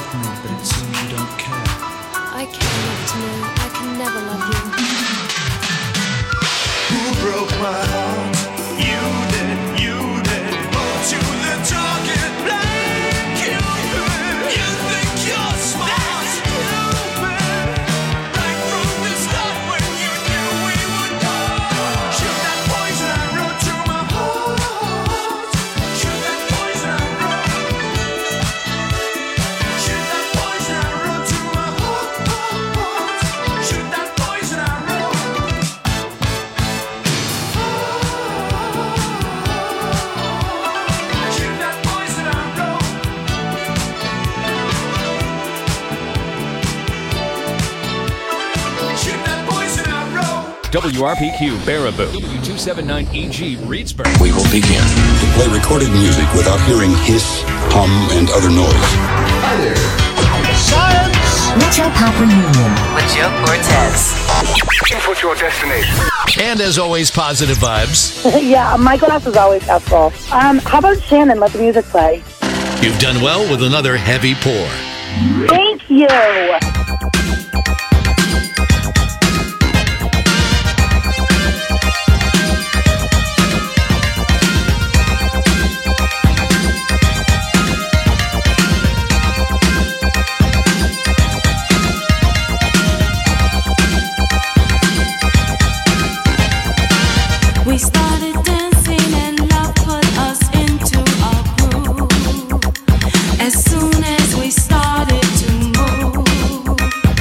love me, but it seems you don't care. I care enough to know I can never love you. Who broke my heart? You did, you did. To the target blank, you did. You think you're smart, stupid. Right from the start when you knew we would go. Shoot that poison arrow to my heart. Shoot that poison arrow. Shoot that poison arrow to my heart. Shoot that poison arrow. Shoot that poison arrow. Shoot that poison arrow. WRPQ Baraboo, W279EG Reedsburg. We will begin to play recorded music without hearing hiss, hum, and other noise. Hi there. Metro Pop Reunion. With Joe Cortez. Input your destination. And as always, positive vibes. Yeah, my glass is always half full. How about Shannon? Let the music play. You've done well with another heavy pour. Thank you. We started dancing and love put us into a groove. As soon as we started to move,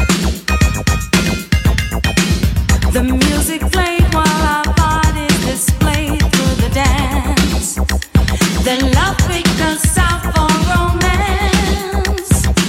the music played while our bodies displayed through the dance. Then love picked us out for romance.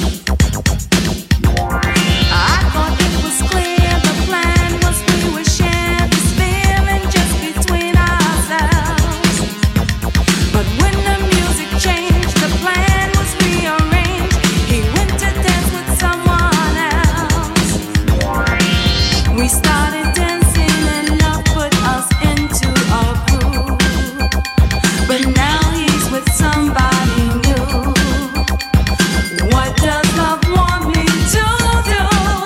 I thought it was clear the plan was we would share this feeling just between ourselves. But when the music changed, the plan was rearranged. He went to dance with someone else. We started dancing and love put us into a groove. But now he's with somebody new. What does love want me to do?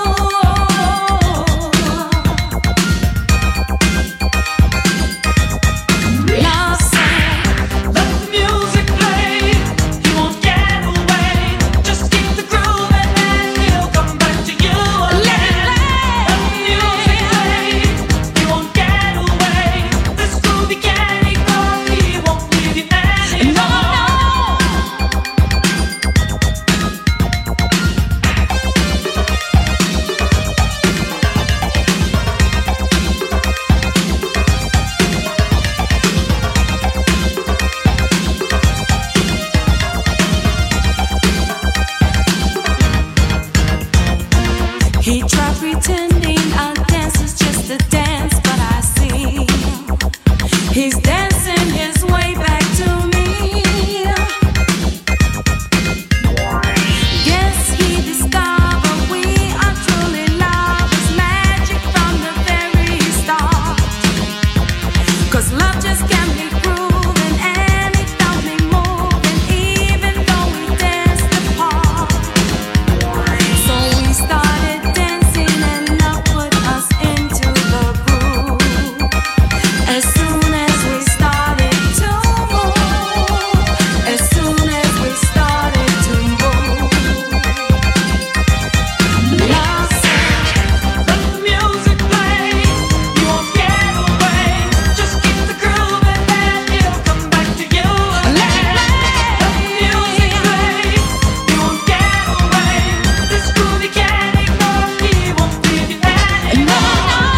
Love said, let the music play. He won't get away. Just keep the groove and then he'll come back to you again. Let the music play. He won't get away. This groove he can't ignore. He won't leave you anymore. He tried pretending our dance is just a dance, but I see he's dancing his way back to me. Guess he discovered we are truly lovers, magic from the very start. 'Cause love just can't be proven, and it felt me moving, even though we danced apart. So we started dancing and love put us into the groove. As soon as we started to move, as soon as we started to move, love said, let the music play. You won't get away. Just keep the groove and then he'll come back to you again. Let the music play. You won't get away. This groove he can't ignore. He won't leave you anymore.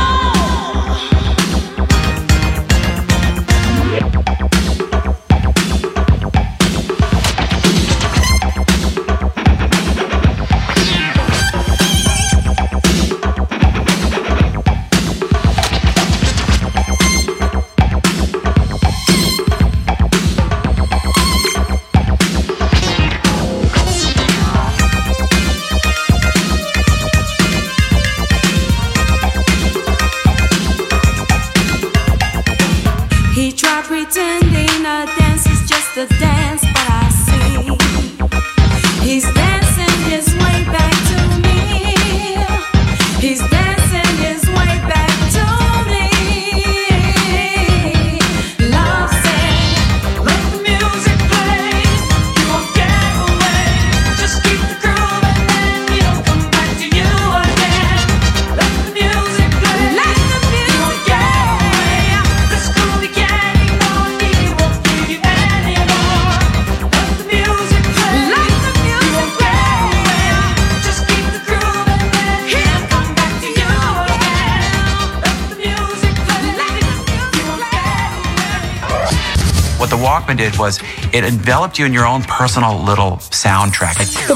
He tried pretending a dance is just a dance, but I see he's dancing his What the Walkman did was it enveloped you in your own personal little soundtrack.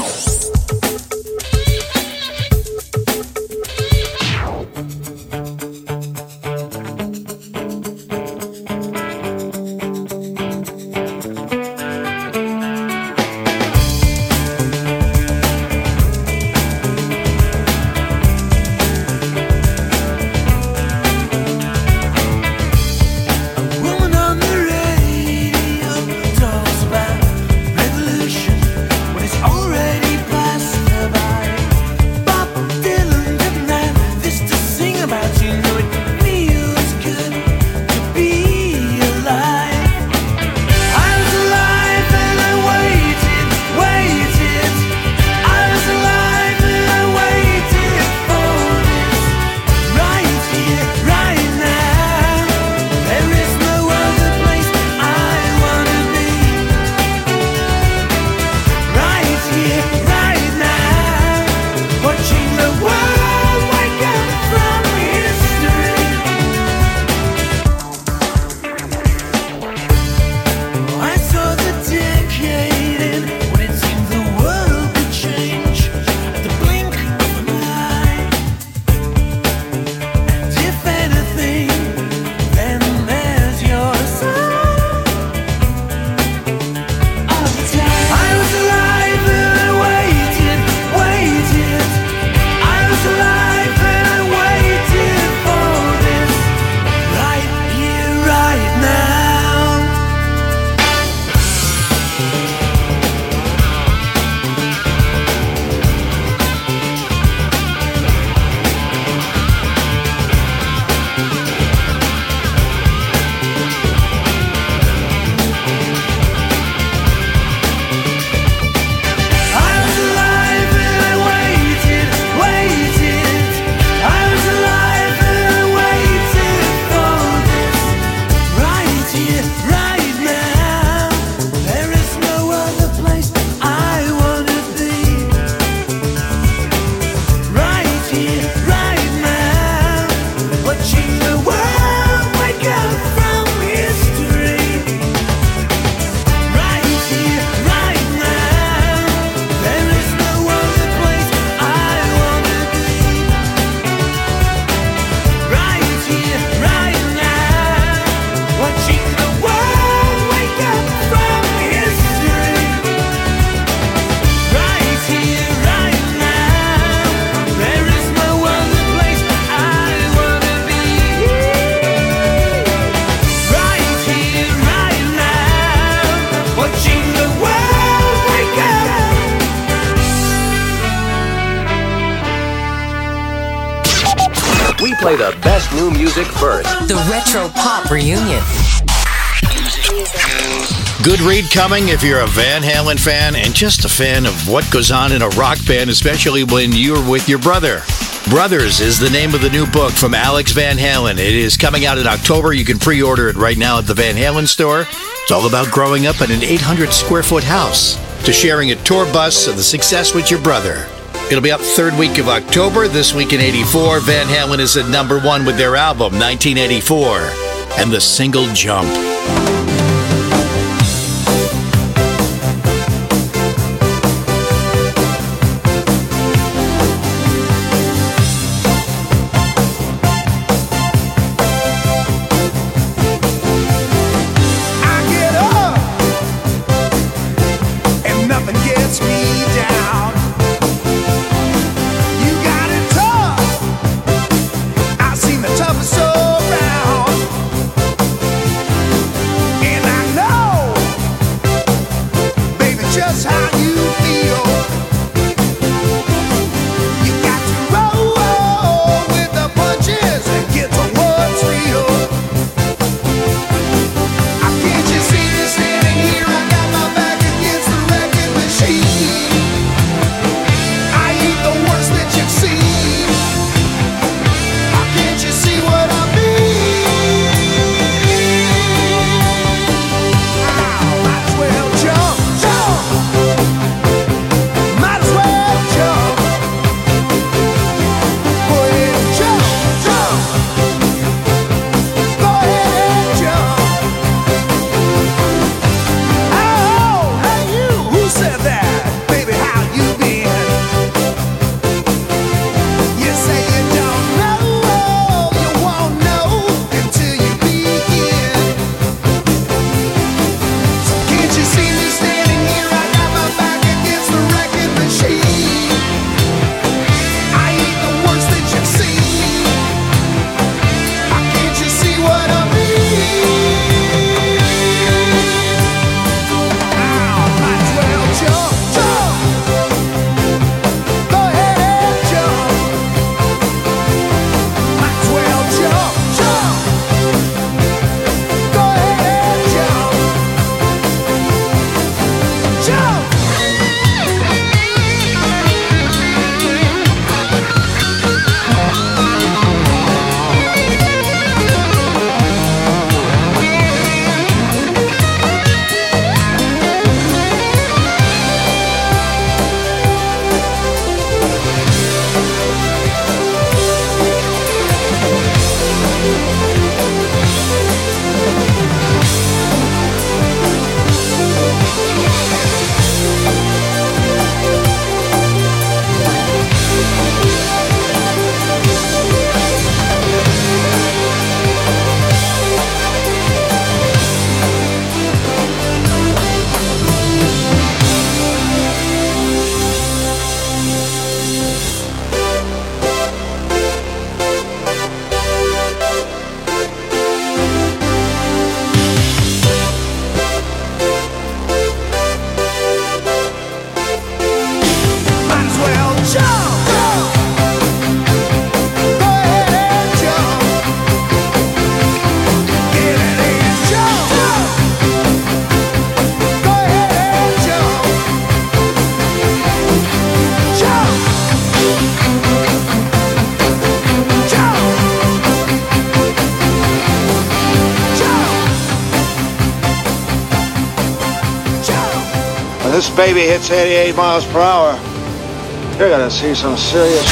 play the best new music first. The Retro Pop Reunion. Good read coming if you're a Van Halen fan and just a fan of what goes on in a rock band, especially when you're with your brother. Brothers is the name of the new book from Alex Van Halen. It is coming out in October. You can pre-order it right now at the Van Halen store. It's all about growing up in an 800-square-foot house to sharing a tour bus and the success with your brother. It'll be up third week of October. This week in 84, Van Halen is at number 1 with their album, 1984, and the single Jump. I've seen the toughest around. this baby hits 88 miles per hour, you're gonna see some serious...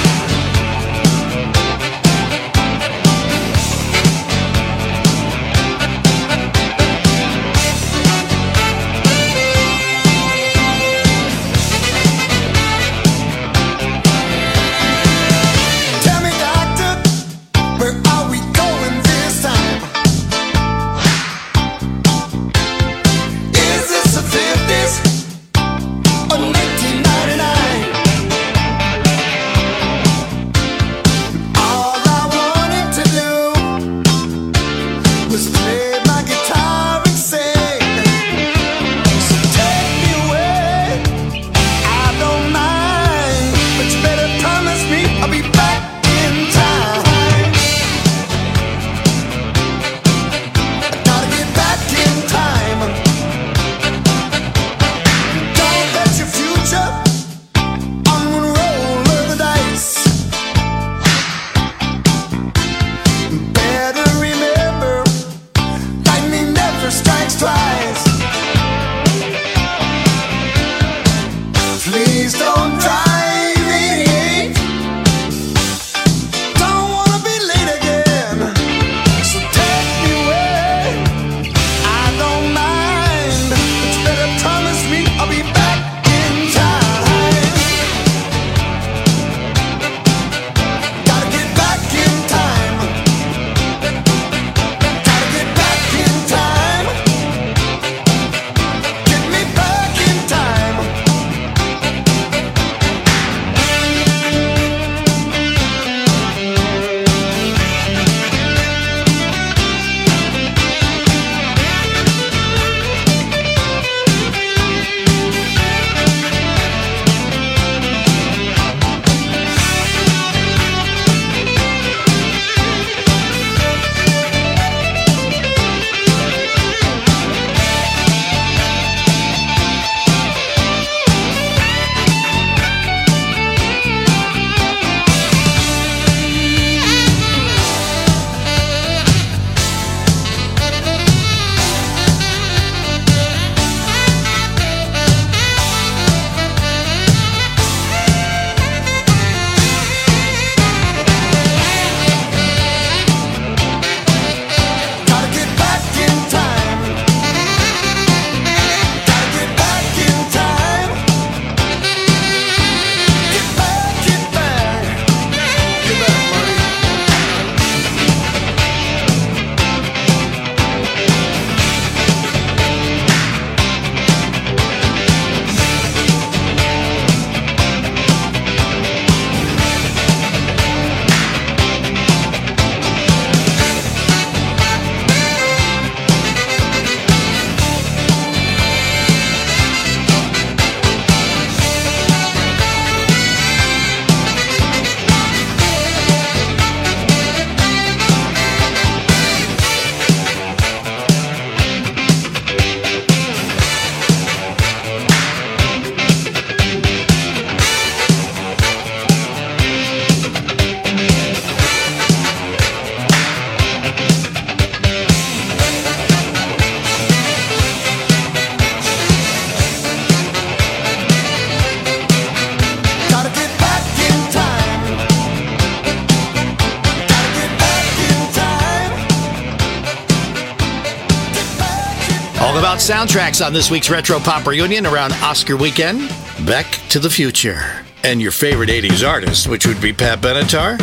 All about soundtracks on this week's Retro Pop Reunion around Oscar weekend. Back to the Future. And your favorite 80s artist, which would be Pat Benatar.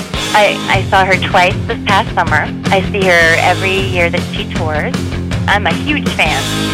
I saw her twice this past summer. I see her every year that she tours. I'm a huge fan.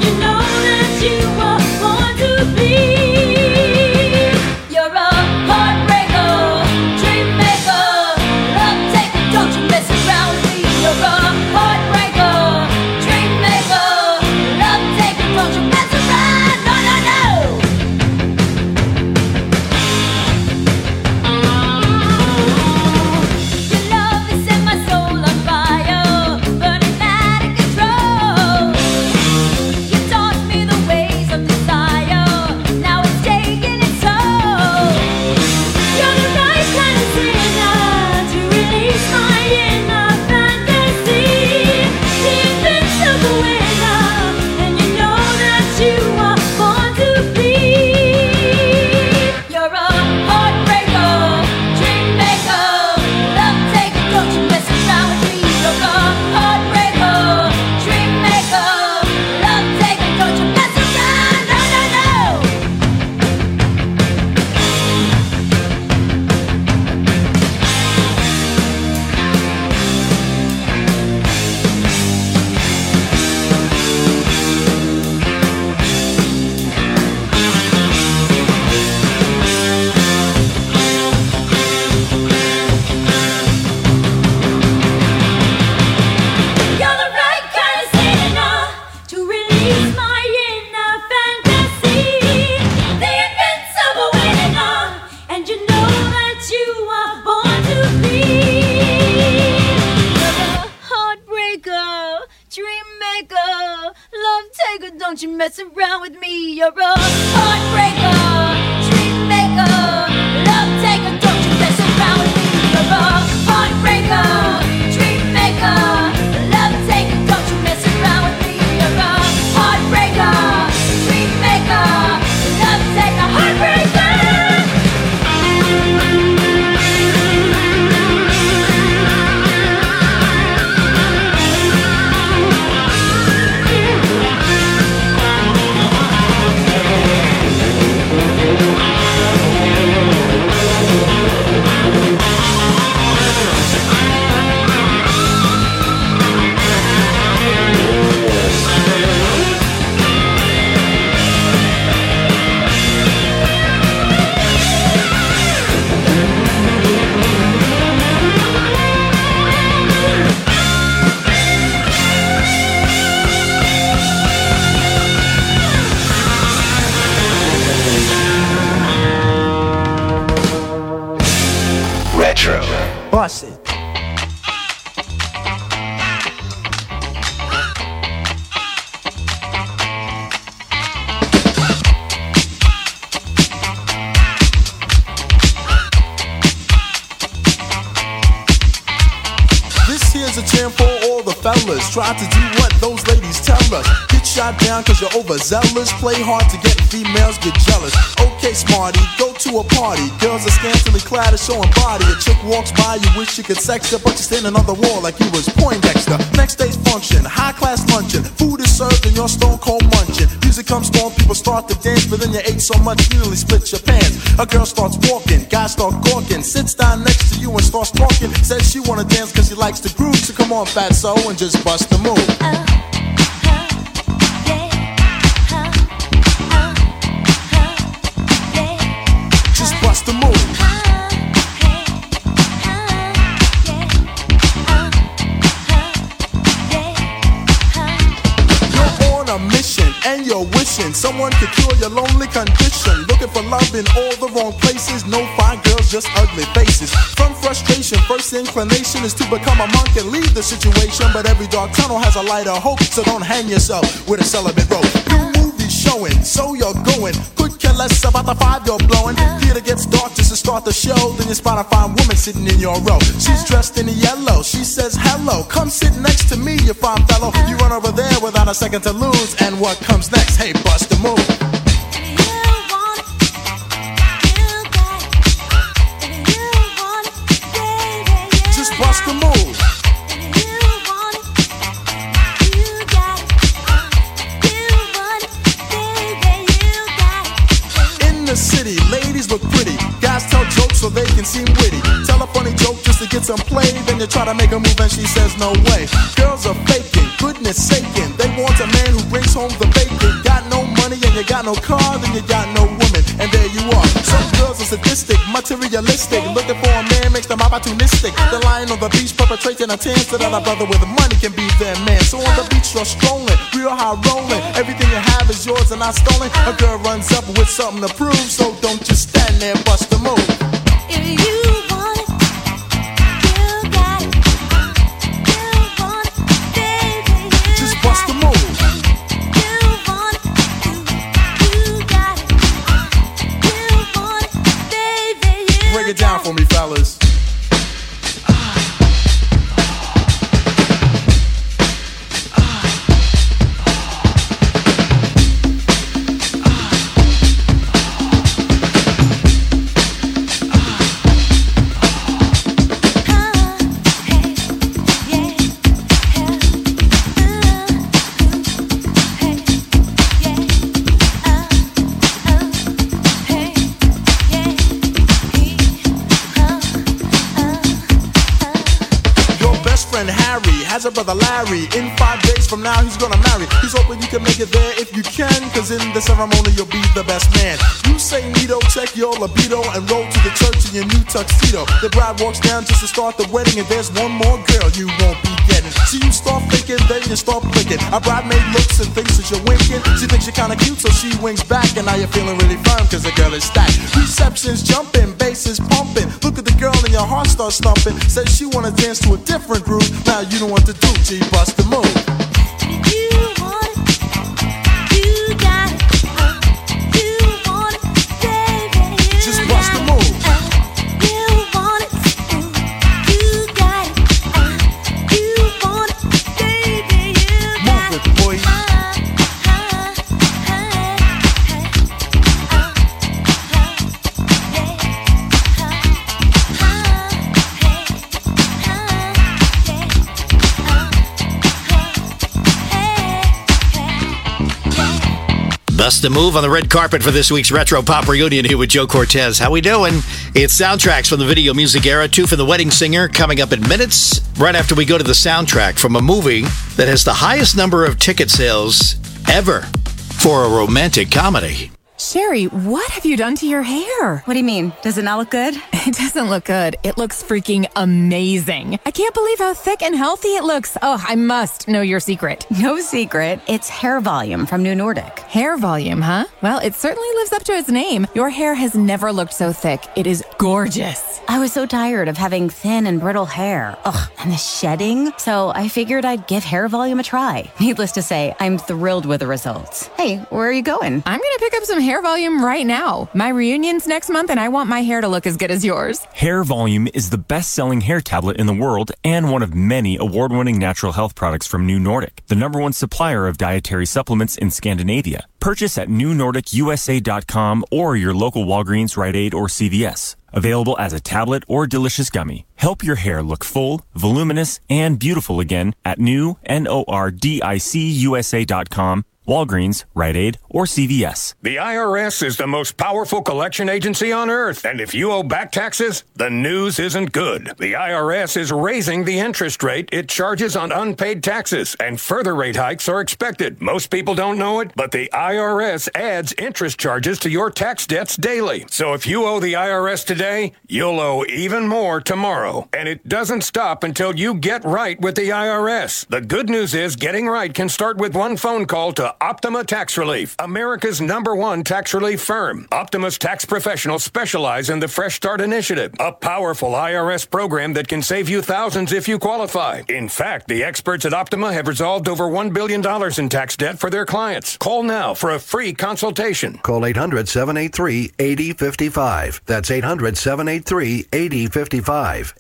You're a heart. mess around with me. You're a heartbreaker, dream maker, love taker. Don't you mess around with me. You're a heartbreaker, dream maker, love taker. Don't you mess around with me. You're a heartbreaker, dream maker, love taker, heartbreaker. Retro. Bust it. This here's a jam for all the fellas. Try to do what those ladies tell us. Get shot down cause you're overzealous. Play hard to get females, get jealous. Okay, smarty, go to a party. Girls are scantily clad and showing body. A chick walks by, you wish you could sex her, but you're standing on the wall like you was Poindexter. Next day's function, high class luncheon. Food is served and you're stone cold munching. Music comes on, people start to dance, but then you ate so much you nearly split your pants. A girl starts walking, guys start gawking, sits down next to you and starts talking. Says she wanna dance cause she likes the groove, so come on fatso and just bust the move. Just bust the move. You're on a mission and you're wishing someone could cure your lonely condition. Looking for love in all the wrong places. No fine girls, just ugly faces. From frustration, first inclination is to become a monk and leave the situation. But every dark tunnel has a light of hope, so don't hang yourself with a celibate rope. New movies showing, so you're going. Could care less about the vibe you're blowing. Theater gets dark just to start the show. Then you spot a fine woman sitting in your row. She's dressed in yellow, she says hello. Come sit next to me, you fine fellow. You run over there without a second to lose. And what comes next? Hey, bust the move. Just bust the move. In the city, ladies look pretty. Guys tell jokes so they can seem witty. Tell a funny joke just to get some play. Then you try to make a move and she says no way. Girls are faking, goodness saking. They want a man who brings home the bacon. Got no money and you got no car, then you got no woman. And there you are. Some girls are sadistic, materialistic. Looking for a man makes them opportunistic. They're lying on the beach perpetrating a tan so that a brother with money can be their man. So on the beach you're strolling, real high rolling. Everything you have is yours and not stolen. A girl runs up with something to prove, so don't just stand there, bust the move. If you want it, you got it. You want it, baby, you just bust the move. You want it, you got it. You want it, baby, you Break it down for me, fellas. Has a brother Larry. In 5 days from now he's gonna marry. He's hoping you can make it there if you can, cause in the ceremony you'll be the best man. You say neato, check your libido, and roll to the church in your new tuxedo. The bride walks down just to start the wedding, and there's one more girl you won't be getting. So you start thinking, then you start flicking. A bridemaid looks and thinks that you're winking. She thinks you're kinda cute, so she winks back, and now you're feeling really firm cause the girl is stacked. Reception's jumping, bass is pumping. Look at the girl and your heart starts thumping. Says she wanna dance to a different groove. Now you don't want to do, G, bust the move. You want it, you Bust a move on the red carpet for this week's Retro Pop Reunion here with Joe Cortez. How we doing? It's soundtracks from the video music era, 2 for The Wedding Singer, coming up in minutes, right after we go to the soundtrack from a movie that has the highest number of ticket sales ever for a romantic comedy. Sherry, what have you done to your hair? What do you mean? Does it not look good? It doesn't look good. It looks freaking amazing. I can't believe how thick and healthy it looks. Oh, I must know your secret. No secret. It's hair volume from New Nordic. Hair volume, huh? Well, it certainly lives up to its name. Your hair has never looked so thick. It is gorgeous. I was so tired of having thin and brittle hair. Ugh, and the shedding. So I figured I'd give hair volume a try. Needless to say, I'm thrilled with the results. Hey, where are you going? I'm going to pick up some hair volume right now. My reunion's next month and I want my hair to look as good as yours. Hair Volume is the best-selling hair tablet in the world and one of many award-winning natural health products from New Nordic, the #1 supplier of dietary supplements in Scandinavia. Purchase at newnordicusa.com or your local Walgreens, Rite Aid, or CVS. Available as a tablet or delicious gummy. Help your hair look full, voluminous, and beautiful again at newnordicusa.com, Walgreens, Rite Aid, or CVS. The IRS is the most powerful collection agency on earth, and if you owe back taxes, the news isn't good. The IRS is raising the interest rate it charges on unpaid taxes, and further rate hikes are expected. Most people don't know it, but the IRS adds interest charges to your tax debts daily. So if you owe the IRS today, you'll owe even more tomorrow. And it doesn't stop until you get right with the IRS. The good news is getting right can start with one phone call to Optima Tax Relief, America's #1 tax relief firm. Optima's tax professionals specialize in the Fresh Start Initiative, a powerful IRS program that can save you thousands if you qualify. In fact, the experts at Optima have resolved over $1 billion in tax debt for their clients. Call now for a free consultation. Call 800-783-8055. That's 800-783-8055.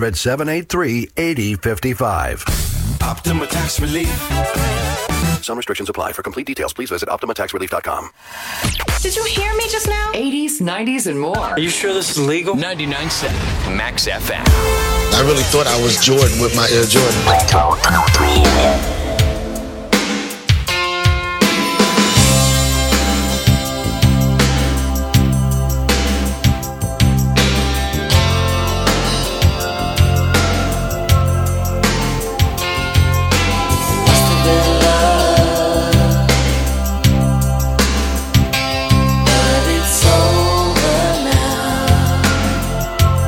800-783-8055. Optima Tax Relief. Some restrictions apply. For complete details, please visit OptimaTaxRelief.com. Did you hear me just now? 80s, 90s, and more. Are you sure this is legal? 99.7 Max FM. I really thought I was Jordan with my Air Jordan.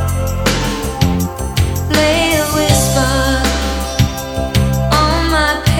Lay a whisper on my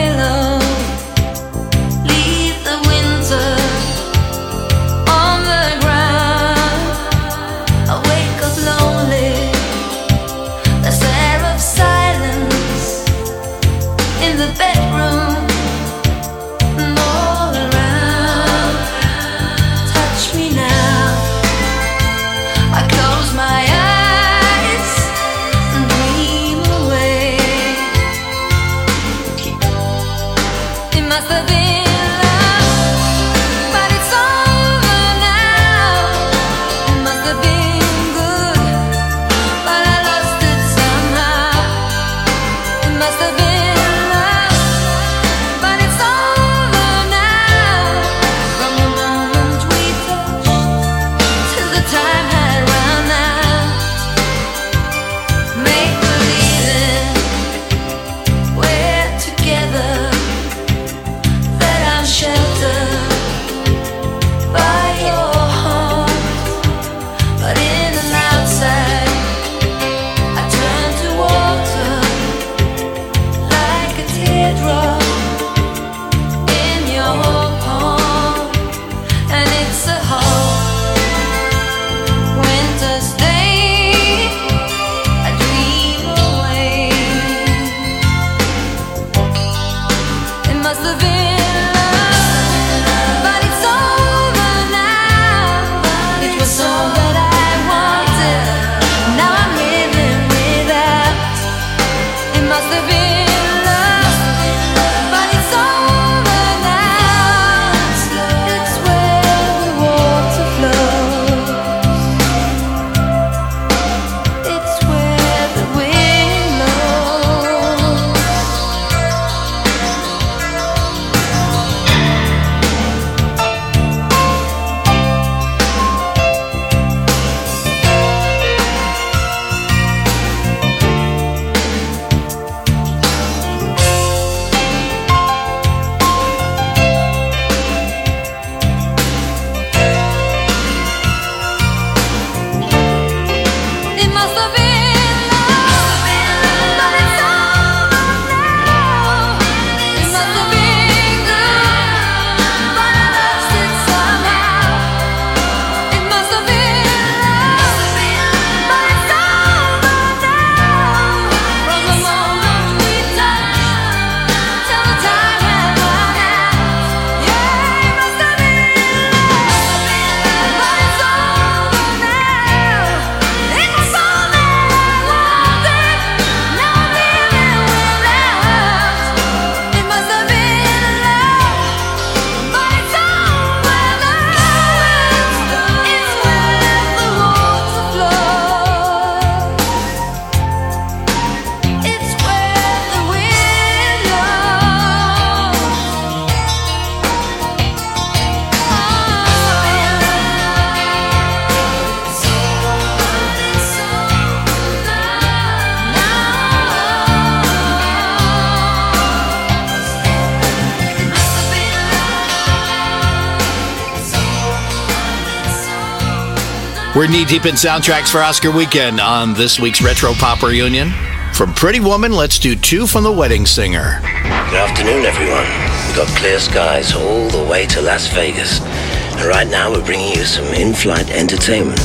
We're knee-deep in soundtracks for Oscar weekend on this week's Retro Pop Reunion. From Pretty Woman, let's do two from The Wedding Singer. Good afternoon, everyone. We've got clear skies all the way to Las Vegas. And right now we're bringing you some in-flight entertainment.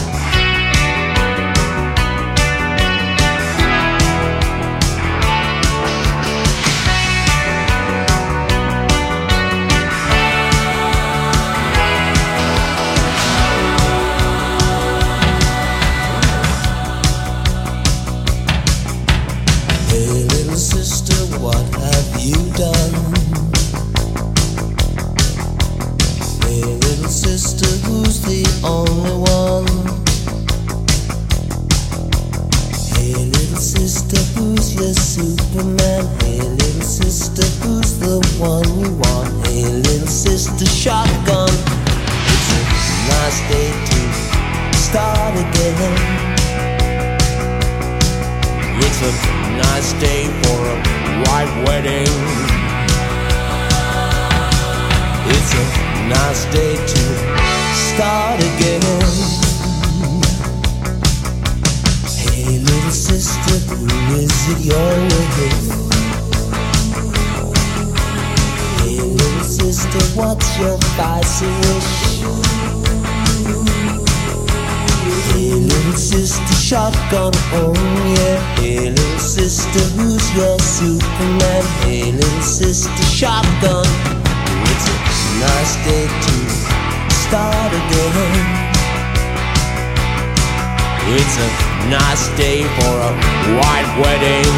Shotgun, oh yeah. Hey little sister, who's your Superman? Hey little sister, shotgun. It's a nice day to start again. It's a nice day for a white wedding.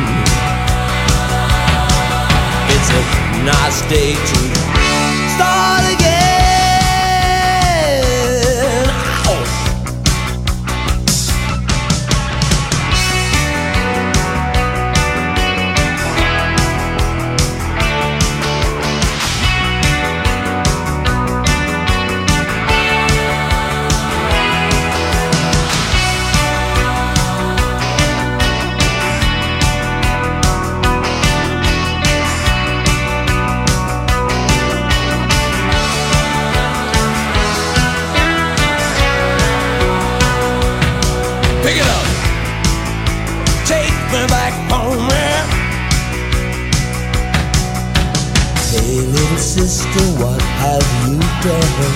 It's a nice day to start again. Sister, what have you done?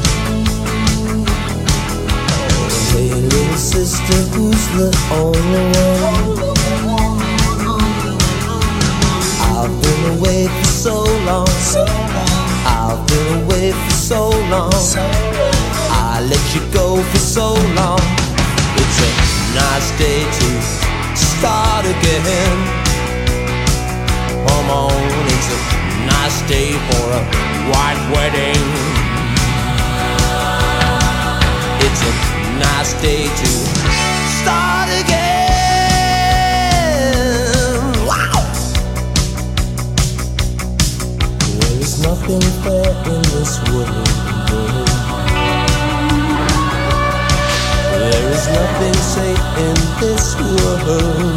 Hey little sister, who's the only one? I've been away for so long. I've been away for so long. I let you go for so long. It's a nice day to start again. Come on, it's a nice day for a white wedding. It's a nice day to start again. Wow! There is nothing fair in this world. There is nothing safe in this world.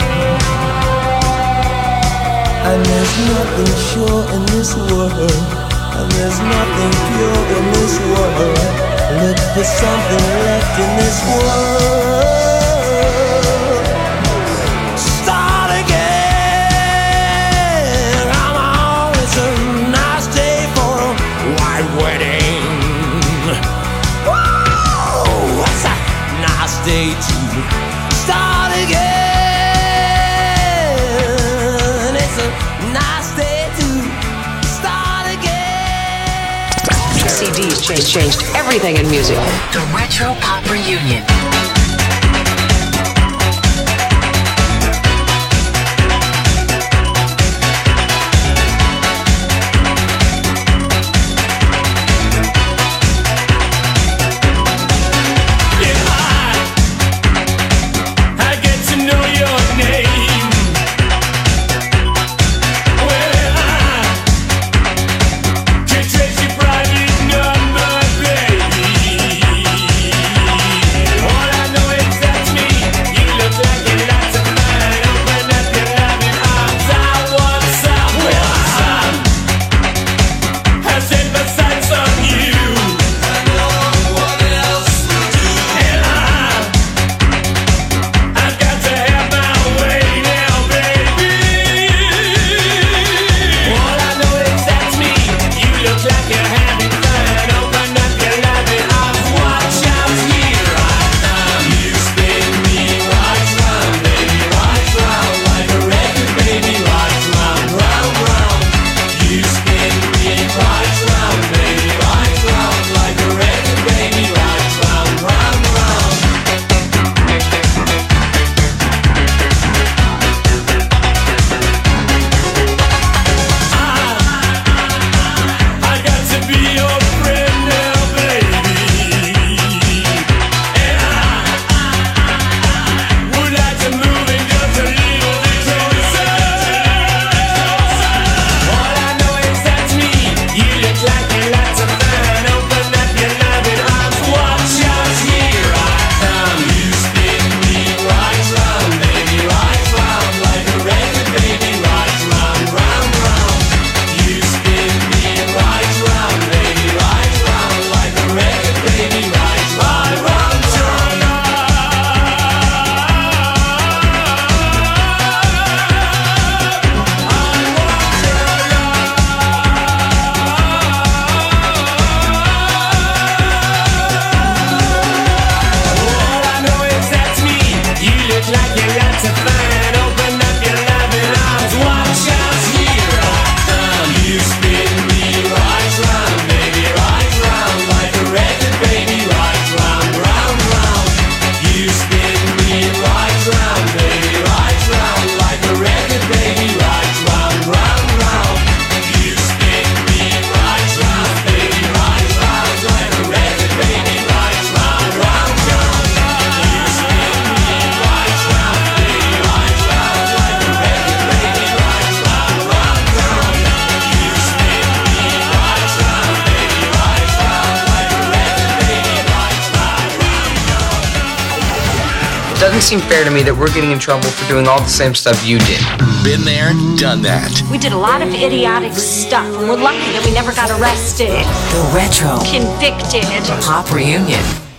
And there's nothing sure in this world. And there's nothing pure in this world. Look for something left in this world. Start again. Come on, it's a nice day for a white wedding. Whoa, it's a nice day to start again. CDs changed everything in music. The Retro Pop Reunion. What I doesn't seem fair to me that we're getting in trouble for doing all the same stuff you did. Been there, done that. We did a lot of idiotic stuff, and we're lucky that we never got arrested. The Retro Convicted. Pop Reunion.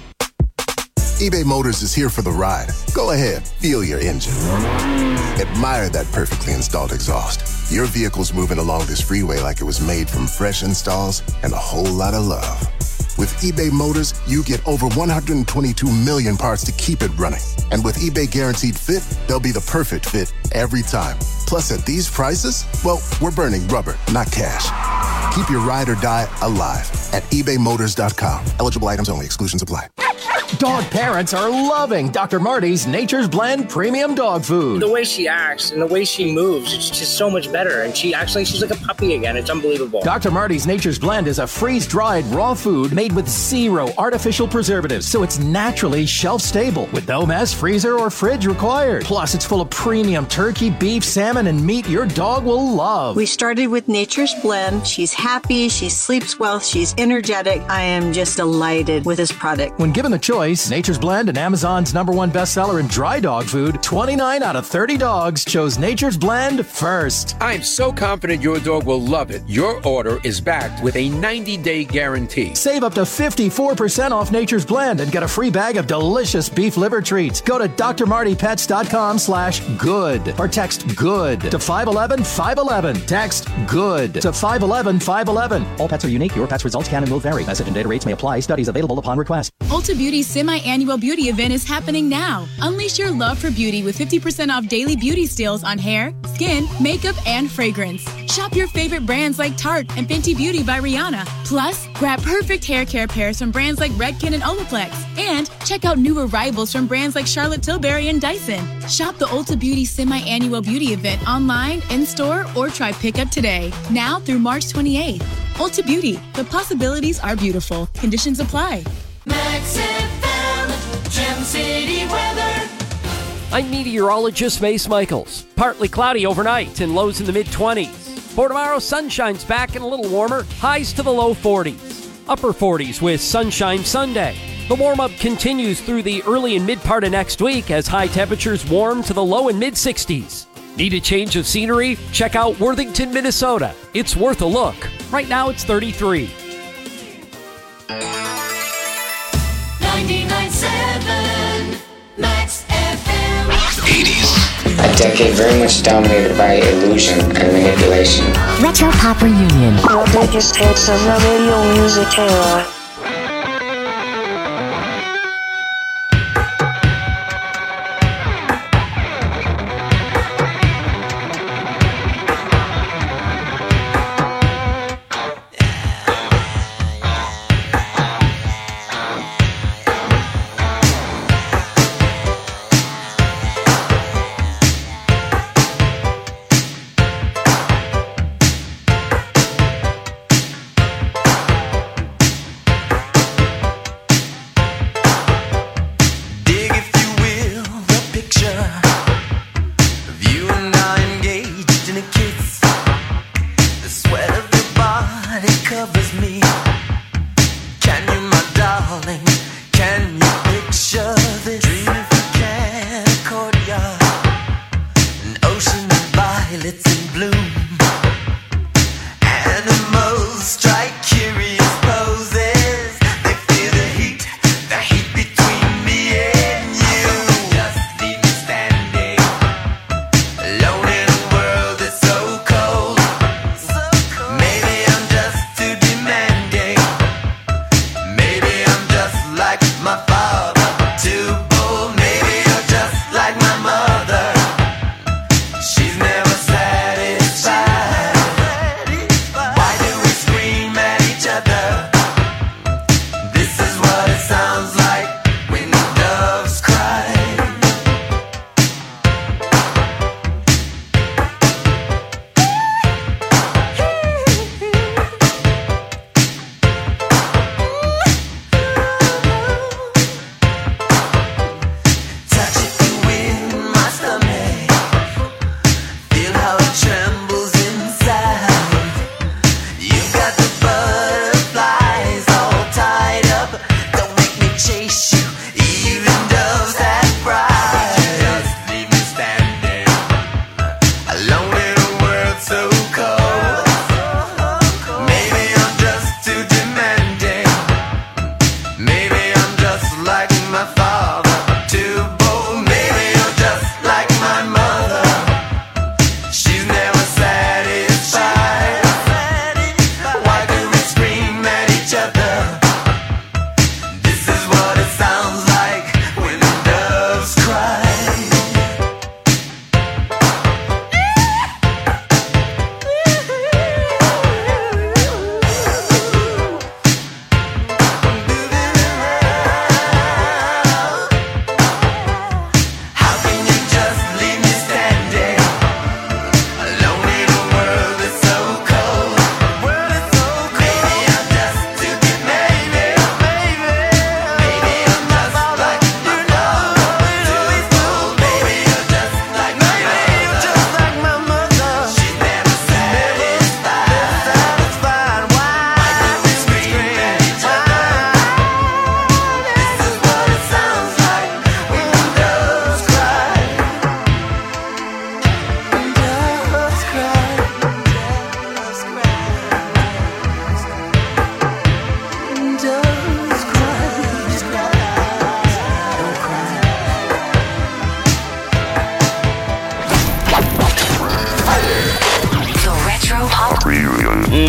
eBay Motors is here for the ride. Go ahead, feel your engine. Admire that perfectly installed exhaust. Your vehicle's moving along this freeway like it was made from fresh installs and a whole lot of love. With eBay Motors, you get over 122 million parts to keep it running. And with eBay Guaranteed Fit, they'll be the perfect fit every time. Plus, at these prices, well, we're burning rubber, not cash. Keep your ride or die alive at ebaymotors.com. Eligible items only. Exclusions apply. Dog parents are loving Dr. Marty's Nature's Blend Premium Dog Food. The way she acts and the way she moves, it's just so much better. And she's like a puppy again. It's unbelievable. Dr. Marty's Nature's Blend is a freeze-dried raw food made with 0 artificial preservatives, so it's naturally shelf-stable with no mess, freezer, or fridge required. Plus, it's full of premium turkey, beef, salmon, and meat your dog will love. We started with Nature's Blend. She's happy, she sleeps well, she's energetic. I am just delighted with this product. When given the choice, Nature's Blend and Amazon's #1 bestseller in dry dog food, 29 out of 30 dogs chose Nature's Blend first. I'm so confident your dog will love it. Your order is backed with a 90-day guarantee. Save up to 54% off Nature's Blend and get a free bag of delicious beef liver treats. Go to drmartypets.com/good or text GOOD to 511-511. Text GOOD to 511-511. All pets are unique. Your pet's results can and will vary. Message and data rates may apply. Studies available upon request. Ulta Beauty's semi-annual beauty event is happening now. Unleash your love for beauty with 50% off daily beauty steals on hair, skin, makeup, and fragrance. Shop your favorite brands like Tarte and Fenty Beauty by Rihanna. Plus, grab perfect hair care pairs from brands like Redken and Olaplex. And check out new arrivals from brands like Charlotte Tilbury and Dyson. Shop the Ulta Beauty semi-annual beauty event online, in-store, or try pickup today. Now through March 28th. Ulta Beauty. The possibilities are beautiful. Conditions apply. Max FM, Gem City weather. I'm meteorologist Mace Michaels. Partly cloudy overnight and lows in the mid-20s. For tomorrow, sunshine's back and a little warmer, highs to the low 40s. Upper 40s with sunshine Sunday. The warm-up continues through the early and mid-part of next week as high temperatures warm to the low and mid-60s. Need a change of scenery? Check out Worthington, Minnesota. It's worth a look. Right now it's 33. 99.7 Max FM. 80s. A decade very much dominated by illusion and manipulation. Retro Pop Reunion. The biggest hits of the radio music era.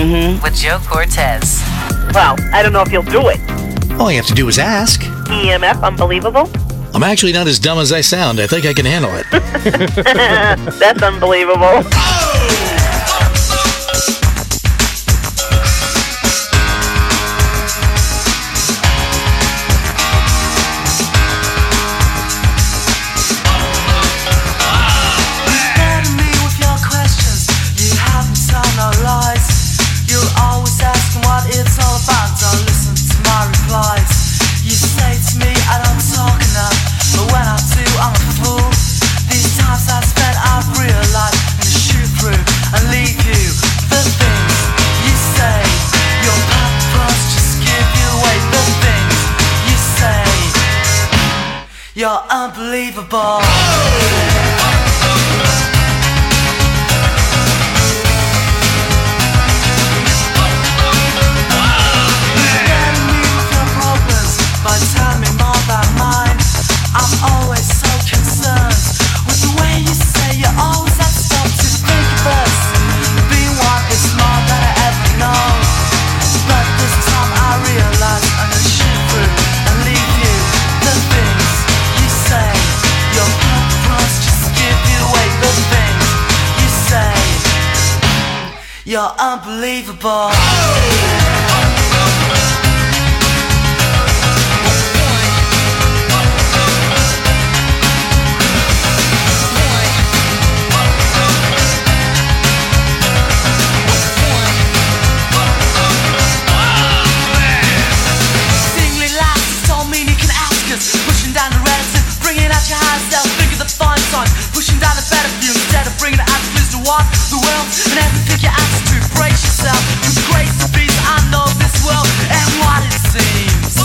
with Joe Cortez. Well, I don't know if you'll do it. All you have to do is ask. EMF, unbelievable. I'm actually not as dumb as I sound. I think I can handle it. That's unbelievable. You're unbelievable. But tell me more about mine. I'm always so concerned with the way you say you always have to stop to think of us. Being one is more than I ever know. But this time I realize I'm gonna shoot through and leave you. The things you say, your purpose just give you away. The things you say, you're unbelievable. Pushing down the relative, bringing out your higher self. Think of the fine signs, pushing down the better view instead of bringing it out to what the world and everything you ask to. Brace yourself with grace and peace. I know this world and what it seems.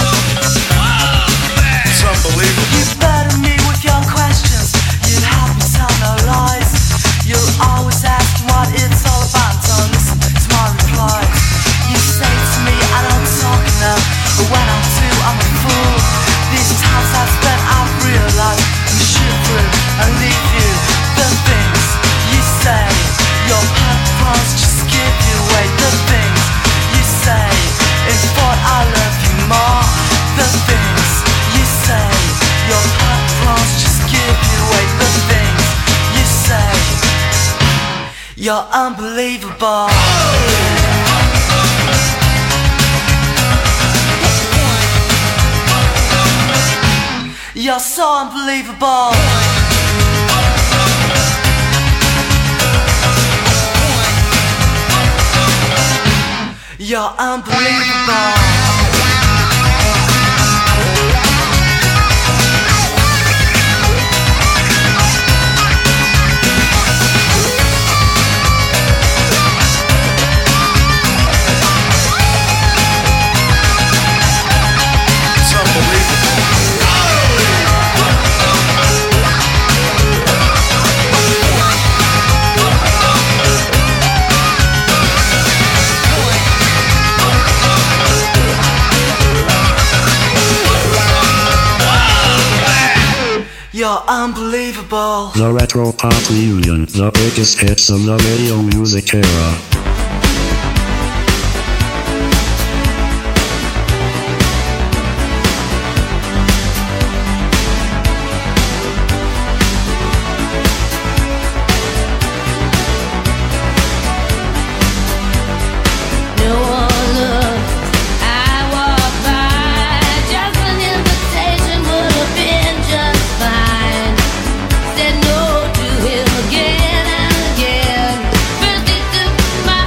It's unbelievable. You burden me with your questions. You'd help me tell no lies. You're always asking what it's all about. Don't listen to my replies. You say to me I don't talk enough, but when I do I'm a fool. These times I've spent, I've realized I'm shoot through and leave you. The things you say, your purpose just give you away. The things you say, in thought I love you more. The things you say, your purpose just give you away. The things you say, you're unbelievable. You're so unbelievable. You're unbelievable. You're unbelievable. The Retro Pop Reunion, the biggest hits of the radio music era. Said no to him again and again. First he took my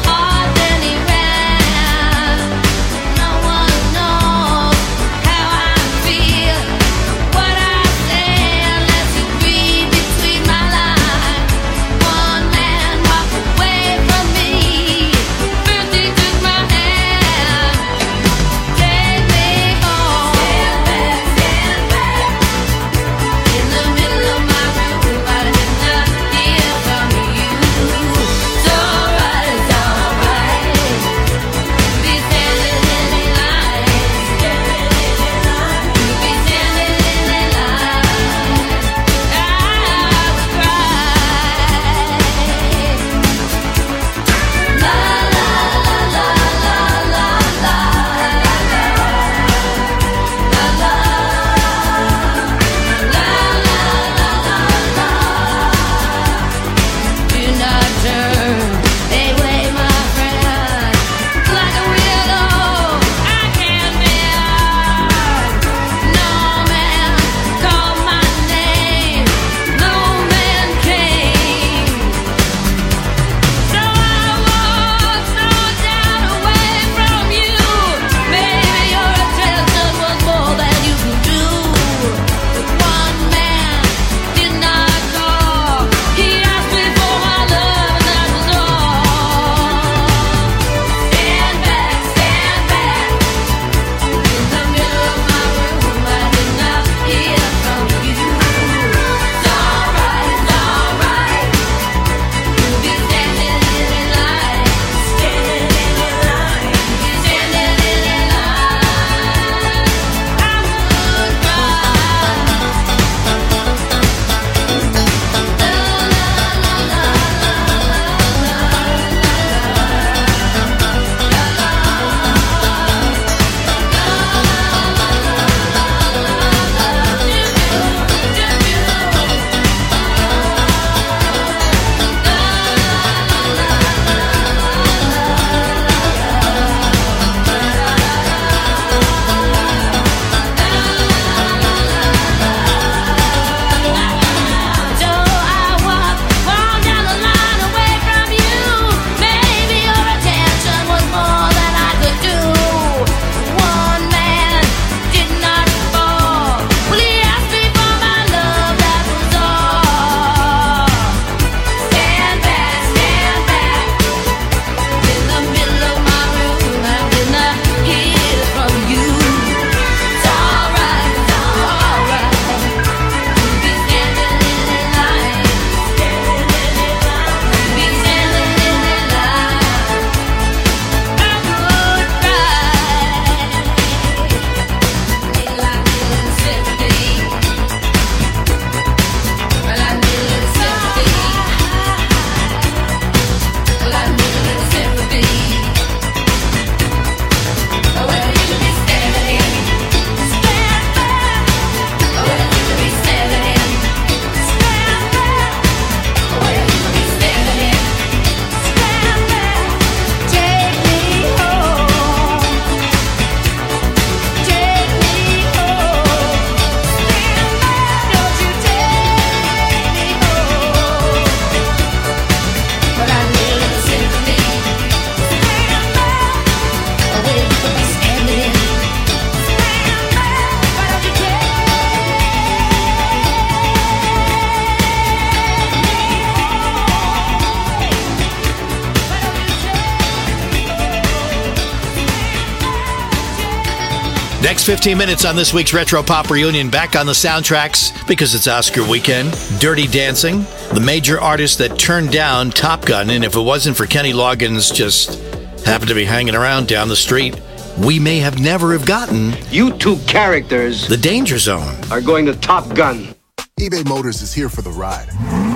Next 15 minutes on this week's Retro Pop Reunion, back on the soundtracks because it's Oscar weekend. Dirty Dancing, the major artist that turned down Top Gun, and if it wasn't for Kenny Loggins just happened to be hanging around down the street, we may have never have gotten You two characters The Danger Zone are going to Top Gun. eBay Motors is here for the ride.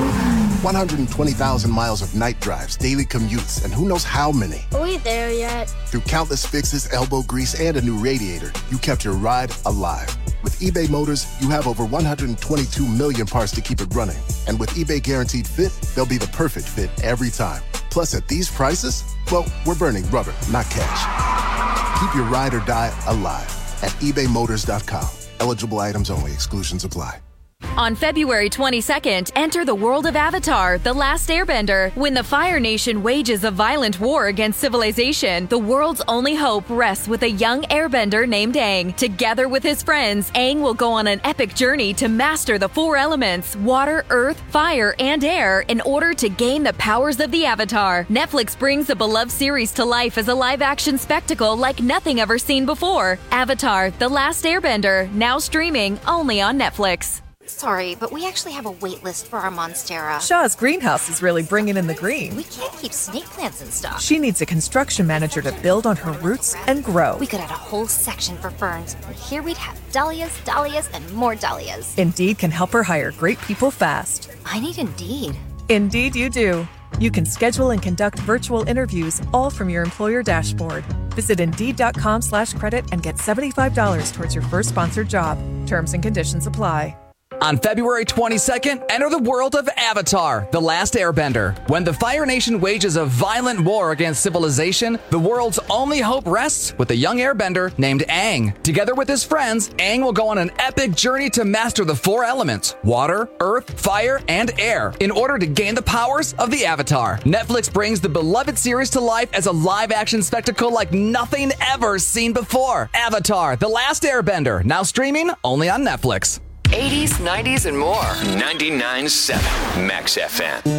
120,000 miles of night drives, daily commutes, and who knows how many. Are we there yet? Through countless fixes, elbow grease, and a new radiator, you kept your ride alive. With eBay Motors, you have over 122 million parts to keep it running. And with eBay Guaranteed Fit, they'll be the perfect fit every time. Plus, at these prices, well, we're burning rubber, not cash. Keep your ride or die alive at ebaymotors.com. Eligible items only. Exclusions apply. On February 22nd, enter the world of Avatar, The Last Airbender. When the Fire Nation wages a violent war against civilization, the world's only hope rests with a young airbender named Aang. Together with his friends, Aang will go on an epic journey to master the four elements, water, earth, fire, and air, in order to gain the powers of the Avatar. Netflix brings the beloved series to life as a live-action spectacle like nothing ever seen before. Avatar, The Last Airbender, now streaming only on Netflix. Sorry, but we actually have a wait list for our Monstera. Shaw's greenhouse is really bringing in the green. We can't keep snake plants in stock. She needs a construction manager to build on her roots and grow. We could add a whole section for ferns, and here we'd have dahlias, dahlias, and more dahlias. Indeed can help her hire great people fast. I need Indeed. Indeed you do. You can schedule and conduct virtual interviews all from your employer dashboard. Visit Indeed.com/credit and get $75 towards your first sponsored job. Terms and conditions apply. On February 22nd, enter the world of Avatar, The Last Airbender. When the Fire Nation wages a violent war against civilization, the world's only hope rests with a young airbender named Aang. Together with his friends, Aang will go on an epic journey to master the four elements, water, earth, fire, and air, in order to gain the powers of the Avatar. Netflix brings the beloved series to life as a live-action spectacle like nothing ever seen before. Avatar, The Last Airbender, now streaming only on Netflix. 80s, 90s, and more. 99.7 Max FM.